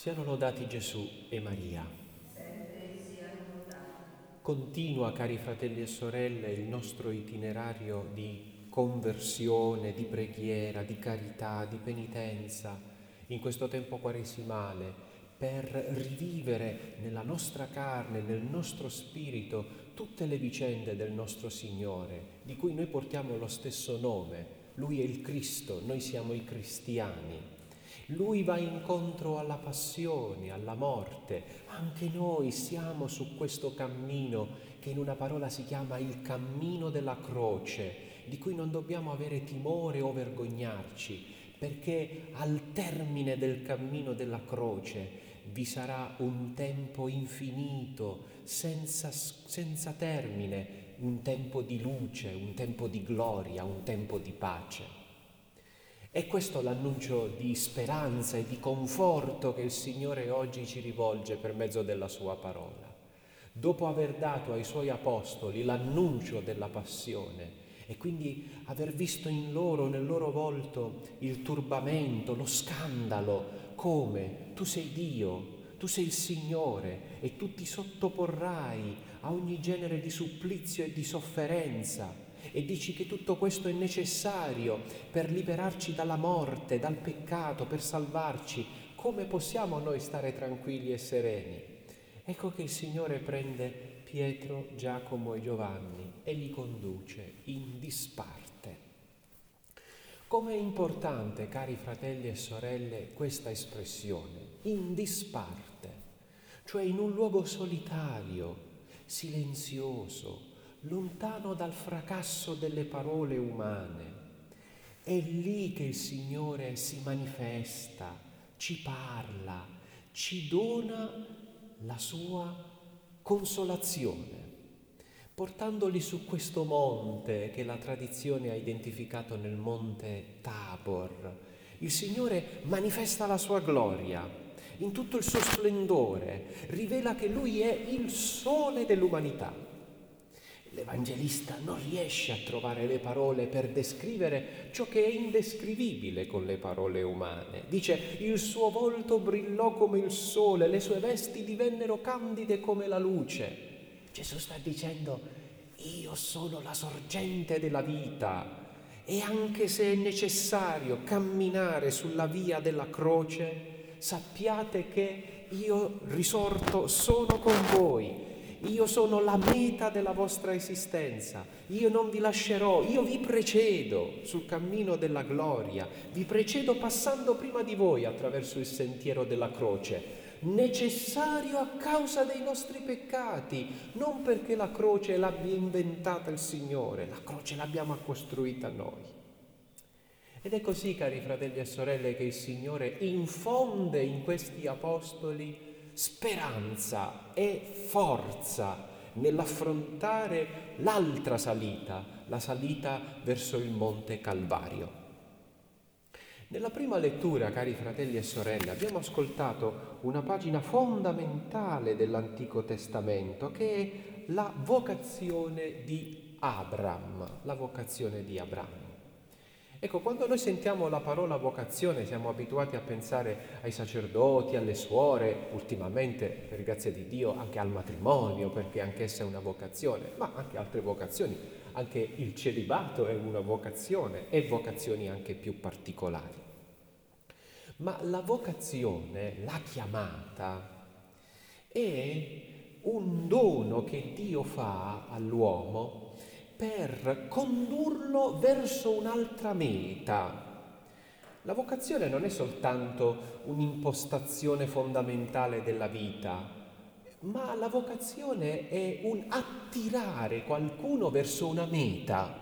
Siano lodati Gesù e Maria. Sempre siano lodati. Continua, cari fratelli e sorelle, il nostro itinerario di conversione, di preghiera, di carità, di penitenza in questo tempo quaresimale per rivivere nella nostra carne, nel nostro spirito, tutte le vicende del nostro Signore, di cui noi portiamo lo stesso nome. Lui è il Cristo, noi siamo i cristiani. Lui va incontro alla passione, alla morte. Anche noi siamo su questo cammino che in una parola si chiama il cammino della croce, di cui non dobbiamo avere timore o vergognarci, perché al termine del cammino della croce vi sarà un tempo infinito, senza termine, un tempo di luce, un tempo di gloria, un tempo di pace. E questo è l'annuncio di speranza e di conforto che il Signore oggi ci rivolge per mezzo della sua parola. Dopo aver dato ai suoi apostoli l'annuncio della passione e quindi aver visto in loro, nel loro volto, il turbamento, lo scandalo, come tu sei Dio, tu sei il Signore e tu ti sottoporrai a ogni genere di supplizio e di sofferenza. E dici che tutto questo è necessario per liberarci dalla morte, dal peccato, per salvarci. Come possiamo noi stare tranquilli e sereni? Ecco che il Signore prende Pietro, Giacomo e Giovanni e li conduce in disparte. Com'è importante, cari fratelli e sorelle, questa espressione, in disparte, cioè in un luogo solitario, silenzioso, lontano dal fracasso delle parole umane. È lì che il Signore si manifesta, ci parla, ci dona la sua consolazione, portandoli su questo monte che la tradizione ha identificato nel monte Tabor. Il Signore manifesta la sua gloria in tutto il suo splendore, rivela che Lui è il sole dell'umanità. L'Evangelista non riesce a trovare le parole per descrivere ciò che è indescrivibile con le parole umane. Dice: il suo volto brillò come il sole, le sue vesti divennero candide come la luce. Gesù sta dicendo: io sono la sorgente della vita e anche se è necessario camminare sulla via della croce, sappiate che io risorto sono con voi. Io sono la meta della vostra esistenza, io non vi lascerò, io vi precedo sul cammino della gloria, vi precedo passando prima di voi attraverso il sentiero della croce, necessario a causa dei nostri peccati, non perché la croce l'abbia inventata il Signore, la croce l'abbiamo costruita noi. Ed è così, cari fratelli e sorelle, che il Signore infonde in questi apostoli speranza e forza nell'affrontare l'altra salita, la salita verso il Monte Calvario. Nella prima lettura, cari fratelli e sorelle, abbiamo ascoltato una pagina fondamentale dell'Antico Testamento che è la vocazione di Abram, la vocazione di Abramo. Ecco, quando noi sentiamo la parola vocazione siamo abituati a pensare ai sacerdoti, alle suore, ultimamente, per grazia di Dio, anche al matrimonio, perché anch'essa è una vocazione, ma anche altre vocazioni, anche il celibato è una vocazione e vocazioni anche più particolari. Ma la vocazione, la chiamata, è un dono che Dio fa all'uomo per condurlo verso un'altra meta. La vocazione non è soltanto un'impostazione fondamentale della vita, ma la vocazione è un attirare qualcuno verso una meta.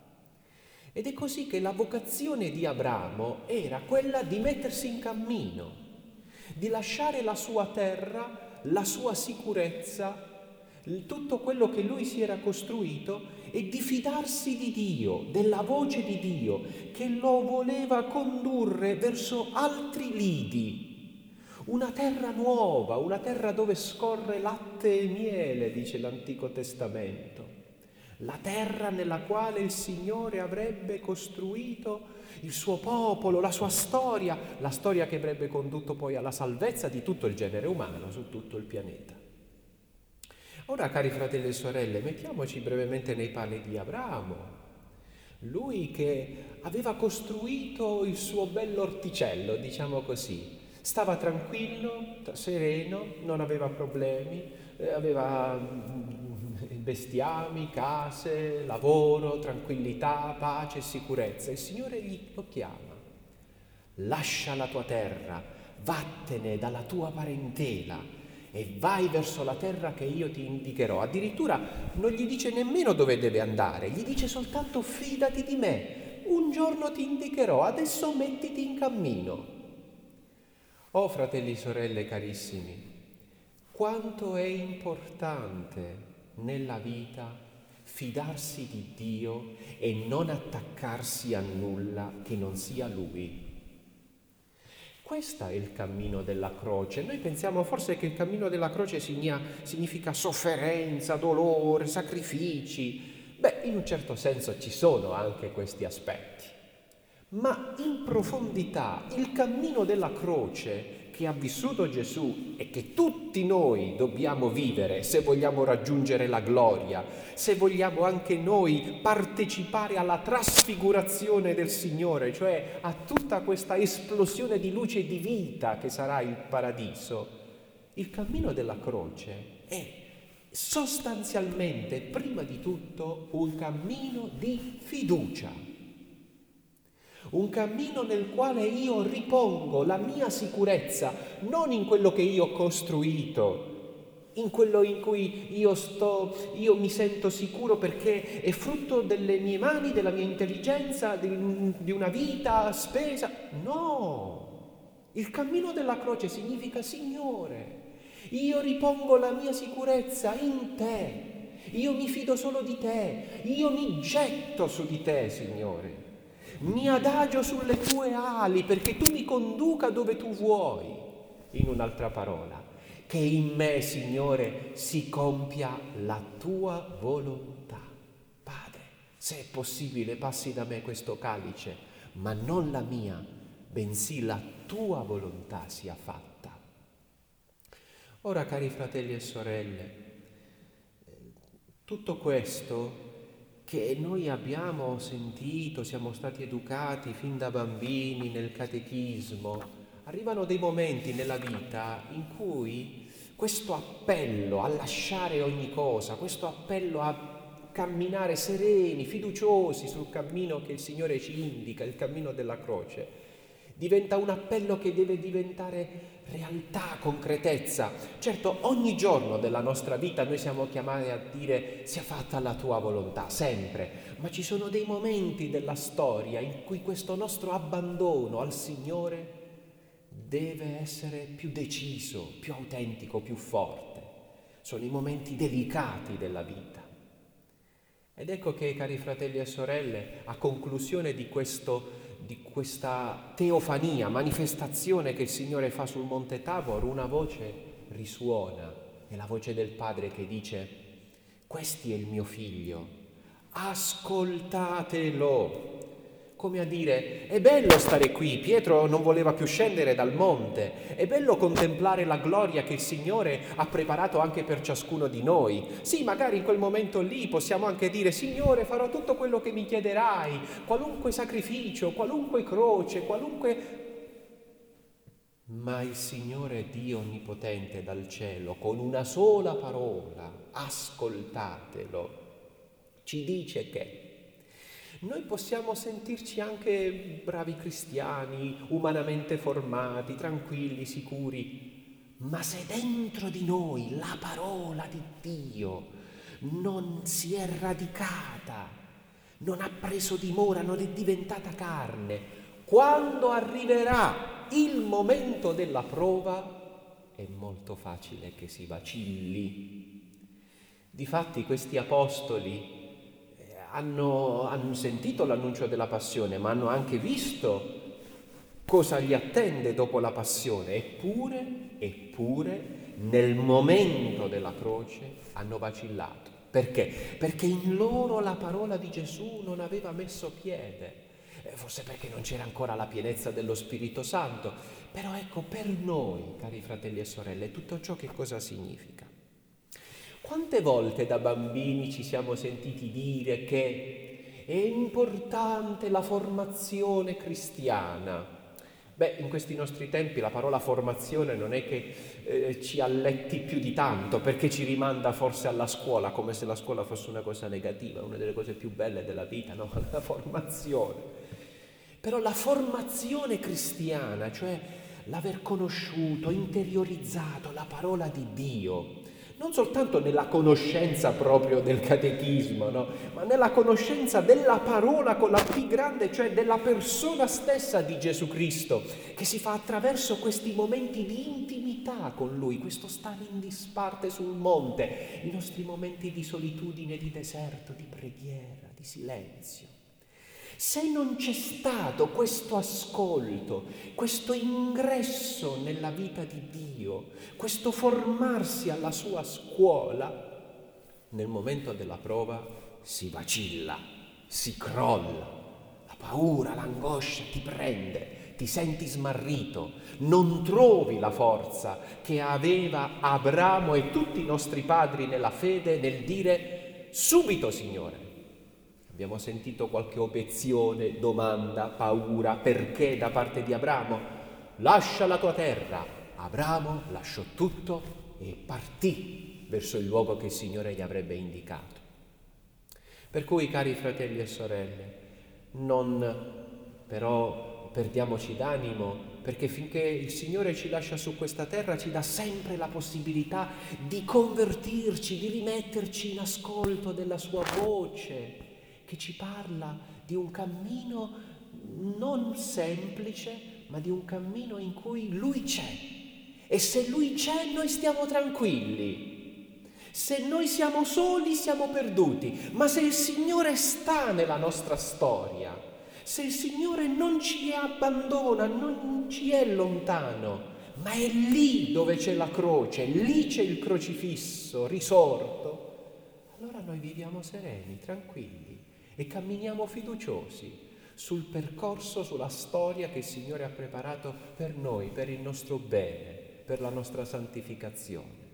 Ed è così che la vocazione di Abramo era quella di mettersi in cammino, di lasciare la sua terra, la sua sicurezza, tutto quello che lui si era costruito e di fidarsi di Dio, della voce di Dio, che lo voleva condurre verso altri lidi, una terra nuova, una terra dove scorre latte e miele, dice l'Antico Testamento. La terra nella quale il Signore avrebbe costruito il suo popolo, la sua storia, la storia che avrebbe condotto poi alla salvezza di tutto il genere umano su tutto il pianeta. Ora, cari fratelli e sorelle, mettiamoci brevemente nei panni di Abramo. Lui che aveva costruito il suo bell'orticello, diciamo così, stava tranquillo, sereno, non aveva problemi, aveva bestiami, case, lavoro, tranquillità, pace, sicurezza. Il Signore lo chiama: lascia la tua terra, vattene dalla tua parentela e vai verso la terra che io ti indicherò. Addirittura non gli dice nemmeno dove deve andare, gli dice soltanto: fidati di me, un giorno ti indicherò, adesso mettiti in cammino. Oh fratelli e sorelle carissimi, quanto è importante nella vita fidarsi di Dio e non attaccarsi a nulla che non sia Lui. Questo è il cammino della croce. Noi pensiamo forse che il cammino della croce significa sofferenza, dolore, sacrifici. Beh, in un certo senso ci sono anche questi aspetti. Ma in profondità il cammino della croce che ha vissuto Gesù e che tutti noi dobbiamo vivere se vogliamo raggiungere la gloria, se vogliamo anche noi partecipare alla trasfigurazione del Signore, cioè a tutta questa esplosione di luce e di vita che sarà il paradiso, il cammino della croce è sostanzialmente, prima di tutto, un cammino di fiducia. Un cammino nel quale io ripongo la mia sicurezza non in quello che io ho costruito, in quello in cui io mi sento sicuro perché è frutto delle mie mani, della mia intelligenza, di una vita spesa. No! Il cammino della croce significa: Signore, io ripongo la mia sicurezza in te, io mi fido solo di te, io mi getto su di te, Signore. Mi adagio sulle tue ali perché tu mi conduca dove tu vuoi. In un'altra parola, che in me, Signore, si compia la tua volontà. Padre, se è possibile, passi da me questo calice, ma non la mia, bensì la tua volontà sia fatta. Ora, cari fratelli e sorelle, tutto questo che noi abbiamo sentito, siamo stati educati fin da bambini nel catechismo, arrivano dei momenti nella vita in cui questo appello a lasciare ogni cosa, questo appello a camminare sereni, fiduciosi sul cammino che il Signore ci indica, il cammino della croce, diventa un appello che deve diventare realtà, concretezza. Certo, ogni giorno della nostra vita noi siamo chiamati a dire: sia fatta la tua volontà, sempre. Ma ci sono dei momenti della storia in cui questo nostro abbandono al Signore deve essere più deciso, più autentico, più forte. Sono i momenti delicati della vita. Ed ecco che, cari fratelli e sorelle, a conclusione di questa teofania, manifestazione che il Signore fa sul Monte Tabor, una voce risuona, è la voce del Padre che dice: questi è il mio figlio, ascoltatelo. Come a dire: è bello stare qui, Pietro non voleva più scendere dal monte, è bello contemplare la gloria che il Signore ha preparato anche per ciascuno di noi. Sì, magari in quel momento lì possiamo anche dire: Signore, farò tutto quello che mi chiederai, qualunque sacrificio, qualunque croce, Ma il Signore Dio Onnipotente dal cielo, con una sola parola, ascoltatelo, ci dice che noi possiamo sentirci anche bravi cristiani, umanamente formati, tranquilli, sicuri, ma se dentro di noi la parola di Dio non si è radicata, non ha preso dimora, non è diventata carne, quando arriverà il momento della prova è molto facile che si vacilli. Difatti questi apostoli hanno sentito l'annuncio della passione, ma hanno anche visto cosa li attende dopo la passione. Eppure, nel momento della croce hanno vacillato. Perché? Perché in loro la parola di Gesù non aveva messo piede. forse perché non c'era ancora la pienezza dello Spirito Santo, però ecco, per noi, cari fratelli e sorelle, tutto ciò che cosa significa? Quante volte da bambini ci siamo sentiti dire che è importante la formazione cristiana? Beh, in questi nostri tempi la parola formazione non è che ci alletti più di tanto, perché ci rimanda forse alla scuola, come se la scuola fosse una cosa negativa, una delle cose più belle della vita, no? La formazione. Però la formazione cristiana, cioè l'aver conosciuto, interiorizzato la parola di Dio, non soltanto nella conoscenza proprio del catechismo, no? Ma nella conoscenza della parola con la P grande, cioè della persona stessa di Gesù Cristo, che si fa attraverso questi momenti di intimità con Lui, questo stare in disparte sul monte, i nostri momenti di solitudine, di deserto, di preghiera, di silenzio. Se non c'è stato questo ascolto, questo ingresso nella vita di Dio, questo formarsi alla sua scuola, nel momento della prova si vacilla, si crolla, la paura, l'angoscia ti prende, ti senti smarrito, non trovi la forza che aveva Abramo e tutti i nostri padri nella fede nel dire subito, Signore. Abbiamo sentito qualche obiezione, domanda, paura, perché da parte di Abramo? Lascia la tua terra. Abramo lasciò tutto e partì verso il luogo che il Signore gli avrebbe indicato. Per cui, cari fratelli e sorelle, non però perdiamoci d'animo, perché finché il Signore ci lascia su questa terra ci dà sempre la possibilità di convertirci, di rimetterci in ascolto della sua voce, che ci parla di un cammino non semplice, ma di un cammino in cui Lui c'è. E se Lui c'è, noi stiamo tranquilli. Se noi siamo soli, siamo perduti. Ma se il Signore sta nella nostra storia, se il Signore non ci abbandona, non ci è lontano, ma è lì dove c'è la croce, lì c'è il crocifisso risorto, allora noi viviamo sereni, tranquilli. E camminiamo fiduciosi sul percorso, sulla storia che il Signore ha preparato per noi, per il nostro bene, per la nostra santificazione.